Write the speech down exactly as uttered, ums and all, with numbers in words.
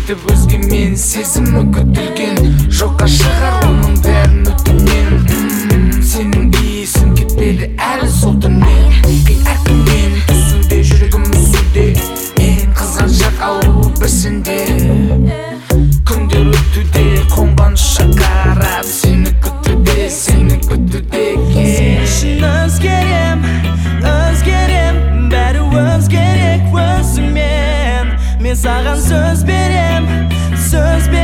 кетіп өзгемен сезімі көтілген жоққа шығар оның бәрін өтінен. Сенің иісің кетпеді әлі сол түннен. Әркіммен түсуде жүрегім үсуде, мен қызғаншақ ауру бірсінде. Күндер өтуде қонған ұшаққа қарап сені күтуде, сені күтуде. Сен үшін өзгерем, өзгерем, бәрі өзгерек өзіңмен. Мен саған сөз берем, сөз берем.